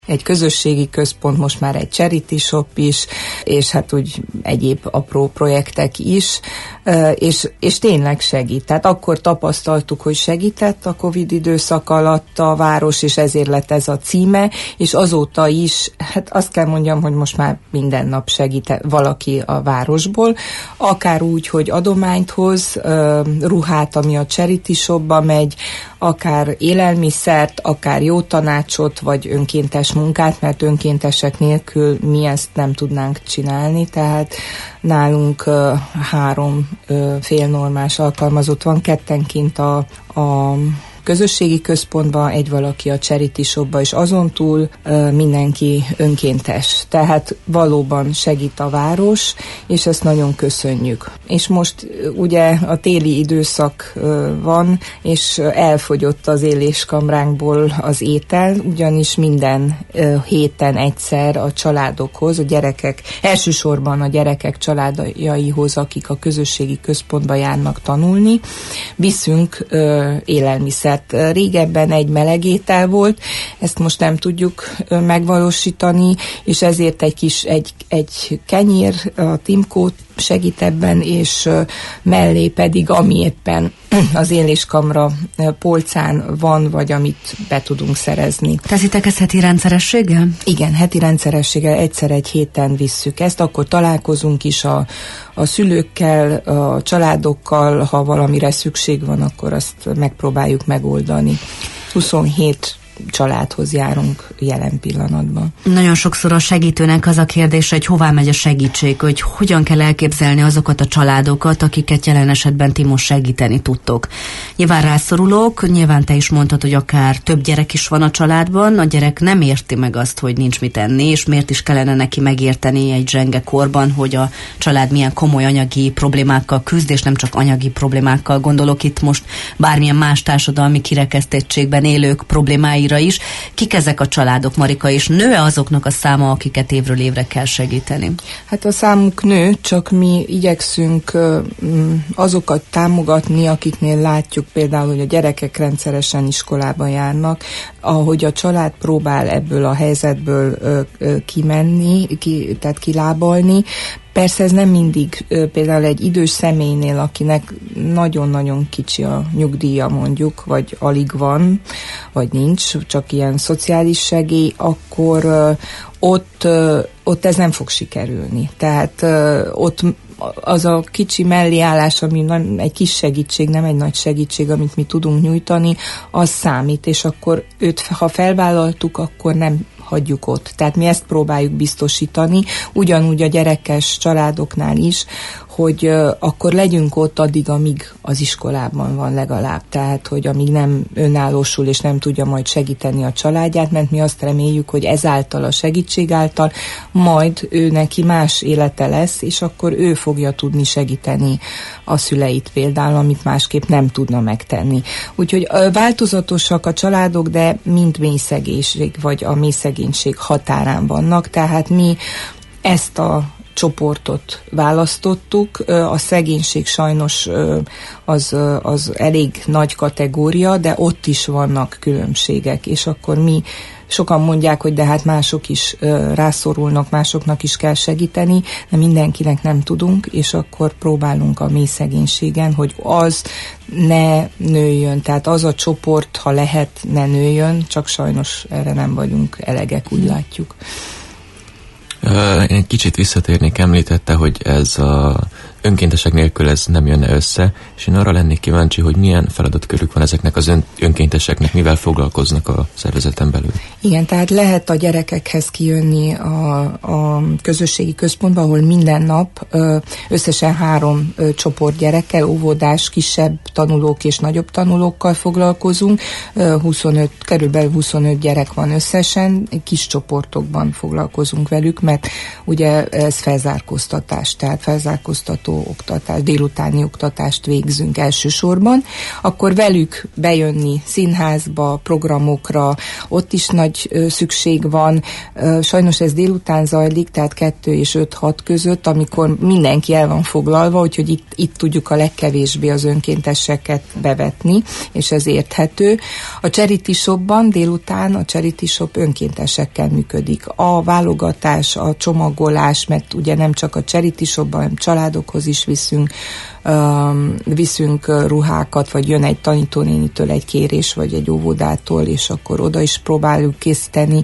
Egy közösségi központ, most már egy charity shop is, és hát úgy egyéb apró projektek is, és tényleg segít. Tehát akkor tapasztaltuk, hogy segített a Covid időszak alatt a város, és ezért lett ez a címe, és azóta is, hát azt kell mondjam, hogy most már minden nap segít valaki a városból, akár úgy, hogy adományt hoz, ruhát, ami a charity shopba megy, akár élelmiszert, akár jó tanácsot, vagy önkéntes munkát, mert önkéntesek nélkül mi ezt nem tudnánk csinálni, tehát nálunk 3 félnormás alkalmazott van, 2 kint a közösségi központban, egy valaki a charity shopba, és azon túl mindenki önkéntes. Tehát valóban segít a város, és ezt nagyon köszönjük. És most ugye a téli időszak van, és elfogyott az éléskamránkból az étel, ugyanis minden héten egyszer a családokhoz, a gyerekek, elsősorban a gyerekek családjaihoz, akik a közösségi központba járnak tanulni, viszünk élelmiszer. Régebben egy melegétel volt, ezt most nem tudjuk megvalósítani, és ezért egy kenyér, a Timkó segít ebben, és mellé pedig, ami éppen az éléskamra polcán van, vagy amit be tudunk szerezni. Teszitek ezt heti rendszerességgel? Igen, heti rendszerességgel, egyszer egy héten visszük ezt, akkor találkozunk is a szülőkkel, a családokkal, ha valamire szükség van, akkor azt megpróbáljuk megoldani. 27 családhoz járunk jelen pillanatban. Nagyon sokszor a segítőnek az a kérdés, hogy hová megy a segítség, hogy hogyan kell elképzelni azokat a családokat, akiket jelen esetben ti most segíteni tudtok. Nyilván rászorulók, nyilván te is mondtad, hogy akár több gyerek is van a családban, a gyerek nem érti meg azt, hogy nincs mit enni, és miért is kellene neki megérteni egy zsenge korban, hogy a család milyen komoly anyagi problémákkal küzd, és nem csak anyagi problémákkal, gondolok itt most bármilyen más társadalmi kirekesztettségben élők problémáira is. Kik ezek a családok, Marika, és nő-e azoknak a száma, akiket évről évre kell segíteni? Hát a számuk nő, csak mi igyekszünk azokat támogatni, akiknél látjuk például, hogy a gyerekek rendszeresen iskolába járnak, ahogy a család próbál ebből a helyzetből kimenni, tehát kilábalni. Persze ez nem mindig, például egy idős személynél, akinek nagyon-nagyon kicsi a nyugdíja mondjuk, vagy alig van, vagy nincs, csak ilyen szociális segély, akkor ott ez nem fog sikerülni. Tehát ott az a kicsi melléállás, ami egy kis segítség, nem egy nagy segítség, amit mi tudunk nyújtani, az számít, és akkor őt, ha felvállaltuk, akkor nem hagyjuk ott. Tehát mi ezt próbáljuk biztosítani, ugyanúgy a gyerekes családoknál is, hogy akkor legyünk ott addig, amíg az iskolában van legalább. Tehát, hogy amíg nem önállósul és nem tudja majd segíteni a családját, mert mi azt reméljük, hogy ezáltal, a segítség által majd ő neki más élete lesz, és akkor ő fogja tudni segíteni a szüleit például, amit másképp nem tudna megtenni. Úgyhogy változatosak a családok, de mind mély szegénység, vagy a mély szegénység határán vannak, tehát mi ezt a csoportot választottuk. A szegénység sajnos az elég nagy kategória, de ott is vannak különbségek, és akkor mi sokan mondják, hogy de hát mások is rászorulnak, másoknak is kell segíteni, de mindenkinek nem tudunk, és akkor próbálunk a mély szegénységen, hogy az ne nőjön, tehát az a csoport, ha lehet, ne nőjön, csak sajnos erre nem vagyunk elegek, úgy látjuk. Én egy kicsit visszatérnék, említette, hogy ez a önkéntesek nélkül ez nem jönne össze, és én arra lennék kíváncsi, hogy milyen feladatkörük van ezeknek az önkénteseknek, mivel foglalkoznak a szervezeten belül. Igen, tehát lehet a gyerekekhez kijönni a közösségi központba, ahol minden nap összesen 3 csoport gyerekkel, óvodás, kisebb tanulók és nagyobb tanulókkal foglalkozunk. Körülbelül 25 gyerek van összesen, kis csoportokban foglalkozunk velük, mert tehát ugye ez felzárkóztatás, tehát felzárkóztató oktatás, délutáni oktatást végzünk elsősorban, akkor velük bejönni színházba, programokra, ott is nagy szükség van. Sajnos ez délután zajlik, tehát 2 és 5-6 között, amikor mindenki el van foglalva, úgyhogy itt tudjuk a legkevésbé az önkénteseket bevetni, és ez érthető. A Charity Shopban délután a Charity Shop önkéntesekkel működik. A válogatás, a csomagolás, mert ugye nem csak a Charity Shopban, hanem családokhoz is viszünk ruhákat, vagy jön egy tanítónénitől egy kérés, vagy egy óvodától, és akkor oda is próbáljuk készíteni.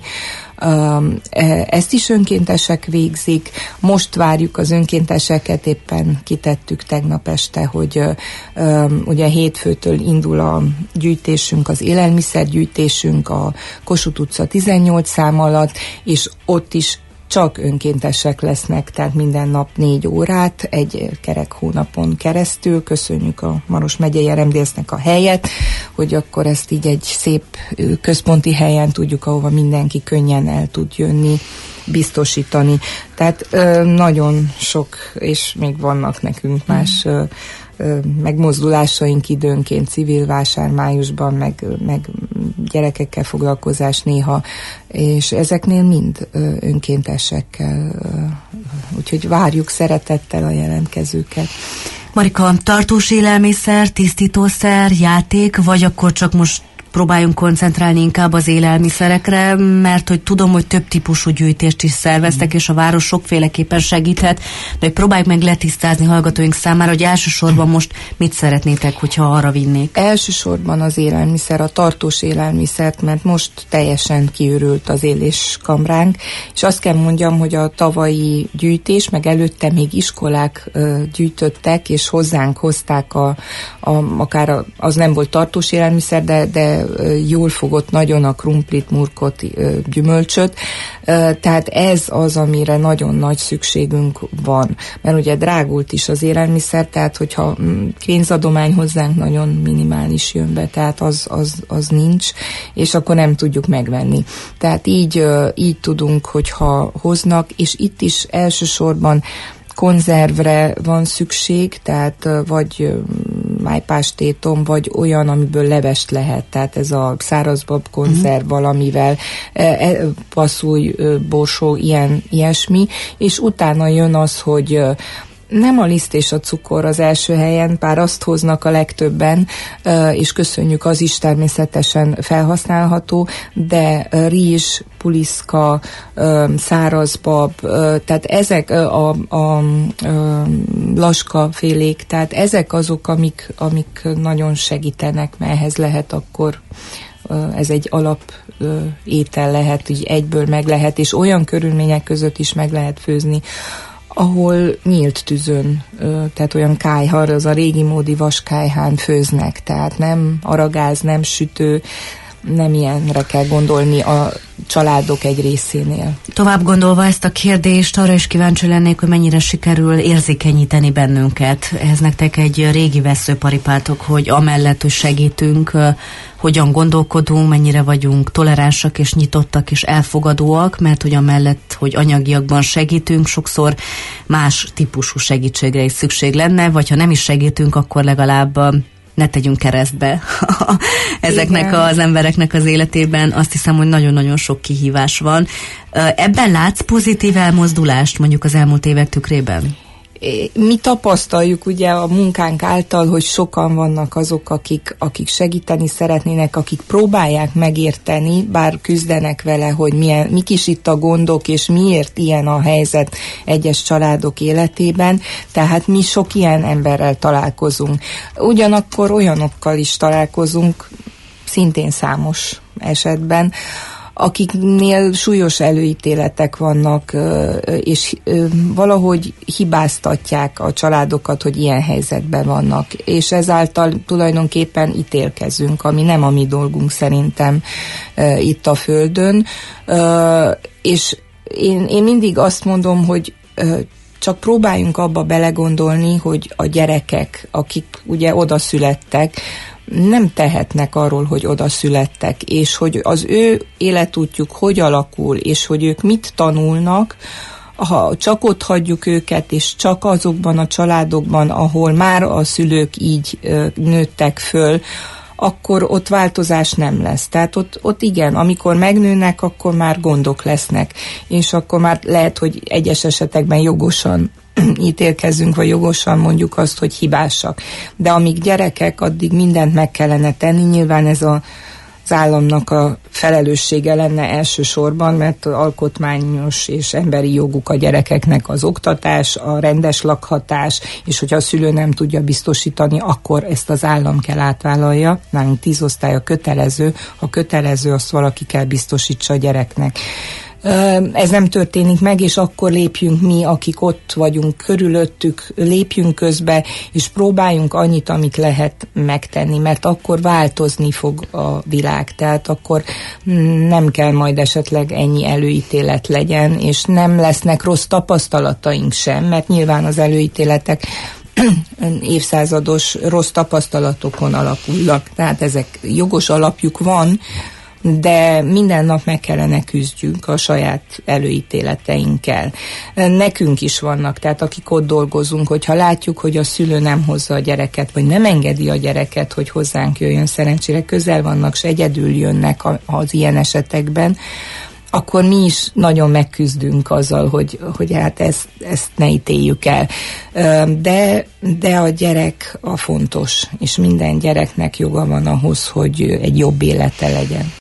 Ezt is önkéntesek végzik. Most várjuk az önkénteseket, éppen kitettük tegnap este, hogy ugye hétfőtől indul a gyűjtésünk, az élelmiszergyűjtésünk a Kossuth utca 18 szám alatt, és ott is csak önkéntesek lesznek, tehát minden nap 4 órát, egy kerek hónapon keresztül. Köszönjük a Maros megyei RMDS-nek a helyet, hogy akkor ezt így egy szép központi helyen tudjuk, ahova mindenki könnyen el tud jönni, biztosítani. Tehát nagyon sok, és még vannak nekünk más megmozdulásaink időnként, civil vásár májusban, meg gyerekekkel foglalkozás néha, és ezeknél mind önkéntesekkel, úgyhogy várjuk szeretettel a jelentkezőket. Marika, tartós élelmiszer, tisztítószer, játék, vagy akkor csak most próbáljunk koncentrálni inkább az élelmiszerekre, mert hogy tudom, hogy több típusú gyűjtést is szerveztek, és a város sokféleképpen segíthet, de hogy próbáljuk meg letisztázni hallgatóink számára, hogy elsősorban most mit szeretnétek, hogyha arra vinnék? Elsősorban az élelmiszer, a tartós élelmiszert, mert most teljesen kiürült az éléskamránk, és azt kell mondjam, hogy a tavalyi gyűjtés, meg előtte még iskolák gyűjtöttek, és hozzánk hozták akár az nem volt tartós élelmiszer, de jól fogott nagyon a krumplit, murkot, gyümölcsöt, tehát ez az, amire nagyon nagy szükségünk van, mert ugye drágult is az élelmiszer, tehát hogyha pénzadomány hozzánk nagyon minimális jön be, tehát az nincs, és akkor nem tudjuk megvenni. Tehát így tudunk, hogyha hoznak, és itt is elsősorban konzervre van szükség, tehát vagy májpástétom, vagy olyan, amiből levest lehet, tehát ez a szárazbab konzerv valamivel, passzúj, borsó, ilyesmi, és utána jön az, hogy nem a liszt és a cukor az első helyen, bár azt hoznak a legtöbben, és köszönjük, az is természetesen felhasználható, de rizs, puliszka, szárazbab, tehát ezek a laskafélék, tehát ezek azok, amik nagyon segítenek, mert ehhez lehet akkor ez egy alap étel lehet, így egyből meg lehet, és olyan körülmények között is meg lehet főzni, ahol nyílt tűzön, tehát olyan kályha, az a régi módi vaskályhán főznek, tehát nem aragáz, nem sütő, nem ilyenre kell gondolni a családok egy részénél. Tovább gondolva ezt a kérdést, arra is kíváncsi lennék, hogy mennyire sikerül érzékenyíteni bennünket. Ez nektek egy régi vesszőparipátok, hogy amellett, hogy segítünk, hogyan gondolkodunk, mennyire vagyunk toleránsak és nyitottak és elfogadóak, mert hogy amellett, hogy anyagiakban segítünk, sokszor más típusú segítségre is szükség lenne, vagy ha nem is segítünk, akkor legalább ne tegyünk keresztbe ezeknek az embereknek az életében. Azt hiszem, hogy nagyon-nagyon sok kihívás van. Ebben látsz pozitív elmozdulást mondjuk az elmúlt évek tükrében? Mi tapasztaljuk ugye a munkánk által, hogy sokan vannak azok, akik segíteni szeretnének, akik próbálják megérteni, bár küzdenek vele, hogy mik is itt a gondok, és miért ilyen a helyzet egyes családok életében, tehát mi sok ilyen emberrel találkozunk. Ugyanakkor olyanokkal is találkozunk, szintén számos esetben, akiknél súlyos előítéletek vannak, és valahogy hibáztatják a családokat, hogy ilyen helyzetben vannak, és ezáltal tulajdonképpen ítélkezünk, ami nem a mi dolgunk szerintem itt a Földön, és én mindig azt mondom, hogy csak próbáljunk abba belegondolni, hogy a gyerekek, akik ugye oda születtek, nem tehetnek arról, hogy oda születtek, és hogy az ő életútjuk hogy alakul, és hogy ők mit tanulnak, ha csak ott hagyjuk őket, és csak azokban a családokban, ahol már a szülők így nőttek föl, akkor ott változás nem lesz. Tehát ott igen, amikor megnőnek, akkor már gondok lesznek, és akkor már lehet, hogy egyes esetekben jogosan ítélkezzünk, vagy jogosan mondjuk azt, hogy hibásak. De amíg gyerekek, addig mindent meg kellene tenni. Nyilván ez az államnak a felelőssége lenne elsősorban, mert alkotmányos és emberi joguk a gyerekeknek az oktatás, a rendes lakhatás, és hogyha a szülő nem tudja biztosítani, akkor ezt az állam kell átvállalja. Nálunk 10 osztály a kötelező, ha kötelező, azt valaki kell biztosítsa a gyereknek. Ez nem történik meg, és akkor lépjünk mi, akik ott vagyunk körülöttük, lépjünk közbe, és próbáljunk annyit, amit lehet megtenni, mert akkor változni fog a világ, tehát akkor nem kell majd esetleg ennyi előítélet legyen, és nem lesznek rossz tapasztalataink sem, mert nyilván az előítéletek évszázados rossz tapasztalatokon alapulnak, tehát ezek jogos alapjuk van, de minden nap meg kellene küzdjünk a saját előítéleteinkkel. Nekünk is vannak, tehát akik ott dolgozunk, hogyha látjuk, hogy a szülő nem hozza a gyereket, vagy nem engedi a gyereket, hogy hozzánk jöjjön, szerencsére közel vannak, s egyedül jönnek az ilyen esetekben, akkor mi is nagyon megküzdünk azzal, hogy hát ezt ne ítéljük el. De a gyerek a fontos, és minden gyereknek joga van ahhoz, hogy egy jobb élete legyen.